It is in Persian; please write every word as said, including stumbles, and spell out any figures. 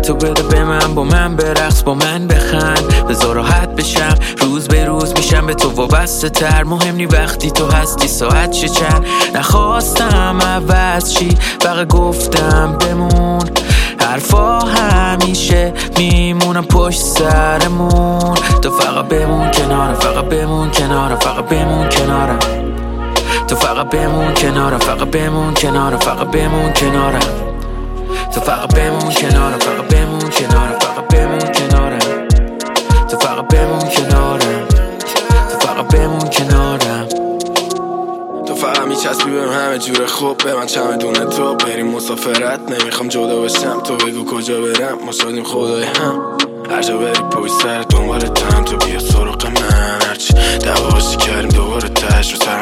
تو بده به من، با من برقص، با من بخند، بذار راحت بشم، روز به روز میشم به تو وابسته تر. مهم نی وقتی تو هستی ساعت چه چند، نخواستم عوض چی، فقط گفتم بمون. حرفا همیشه میمونم پشت سرمون، تو فقط بمون کنارم، فقط بمون کنارم، فقط بمون کنارم، تو فقط بمون کنارم، فقط بمون کنارم، فقط بمون کنارم، تو فقط بمون کنارم، فقط بمون کنارم، فقط بمون کنارم، تو فقط بمون کنارم، تو فقط بمون کنارم. تو فقط میچسبی بهم همه جوره، خوب به من چمدونه تو بریم مسافرت، نمیخوام جدا بشم، تو بگو کجا برم، ما شدیم خدای هم، هر جا بری پشت سر دنبال تم، تو بیا سراغ من، هرچی دعوا باشی کردیم دوباره تش رو سر